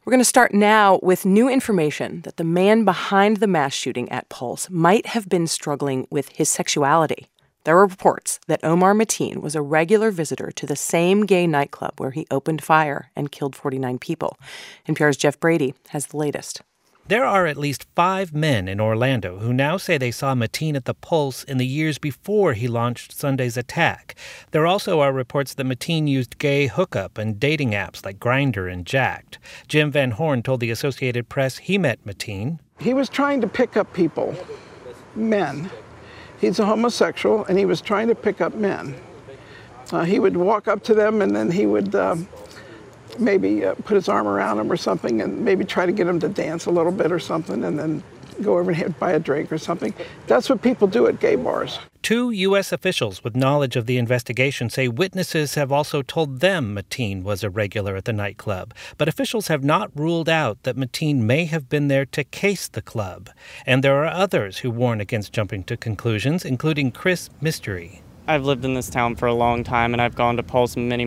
We're going to start now with new information that the man behind the mass shooting at Pulse might have been struggling with his sexuality. There are reports that Omar Mateen was a regular visitor to the same gay nightclub where he opened fire and killed 49 people. NPR's Jeff Brady has the latest. There are at least 5 men in Orlando who now say they saw Mateen at the Pulse in the years before he launched Sunday's attack. There also are reports that Mateen used gay hookup and dating apps like Grindr and Jacked. Jim Van Horn told the Associated Press he met Mateen. He was trying to pick up people, men. He's a homosexual, and he was trying to pick up men. He would walk up to them, and then he would maybe put his arm around them or something and maybe try to get them to dance a little bit or something and then go over and buy a drink or something. That's what people do at gay bars. 2 U.S. officials with knowledge of the investigation say witnesses have also told them Mateen was a regular at the nightclub. But officials have not ruled out that Mateen may have been there to case the club. And there are others who warn against jumping to conclusions, including Chris Mystery. I've lived in this town for a long time, and I've gone to Pulse many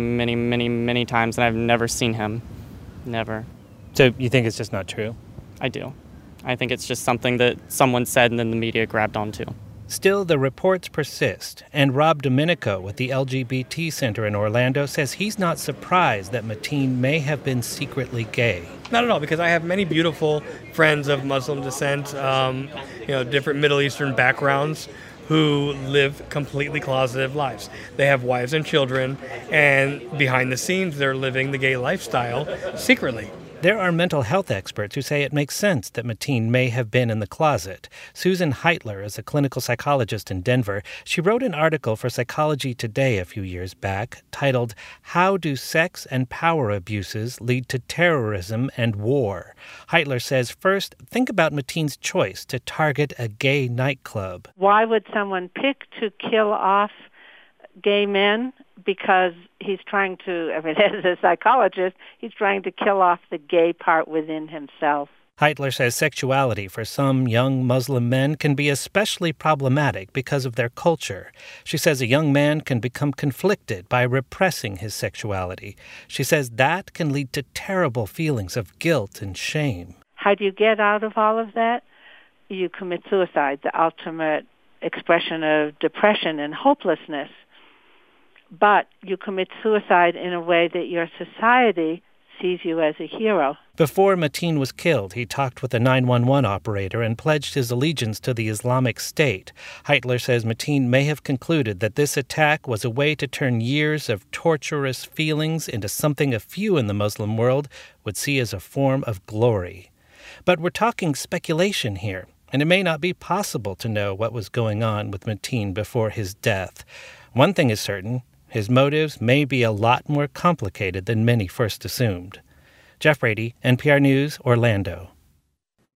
times, and I've never seen him. Never. So you think it's just not true? I do. I think it's just something that someone said and then the media grabbed onto. Still, the reports persist, and Rob Domenico with the LGBT Center in Orlando says he's not surprised that Mateen may have been secretly gay. Not at all, because I have many beautiful friends of Muslim descent, different Middle Eastern backgrounds, who live completely closeted lives. They have wives and children, and behind the scenes, they're living the gay lifestyle secretly. There are mental health experts who say it makes sense that Mateen may have been in the closet. Susan Heitler is a clinical psychologist in Denver. She wrote an article for Psychology Today a few years back titled, "How Do Sex and Power Abuses Lead to Terrorism and War?" Heitler says, first, think about Mateen's choice to target a gay nightclub. Why would someone pick to kill off gay men? Because he's trying to, as a psychologist, he's trying to kill off the gay part within himself. Heitler says sexuality for some young Muslim men can be especially problematic because of their culture. She says a young man can become conflicted by repressing his sexuality. She says that can lead to terrible feelings of guilt and shame. How do you get out of all of that? You commit suicide, the ultimate expression of depression and hopelessness. But you commit suicide in a way that your society sees you as a hero. Before Mateen was killed, he talked with a 911 operator and pledged his allegiance to the Islamic State. Heitler says Mateen may have concluded that this attack was a way to turn years of torturous feelings into something a few in the Muslim world would see as a form of glory. But we're talking speculation here, and it may not be possible to know what was going on with Mateen before his death. One thing is certain. His motives may be a lot more complicated than many first assumed. Jeff Brady, NPR News, Orlando.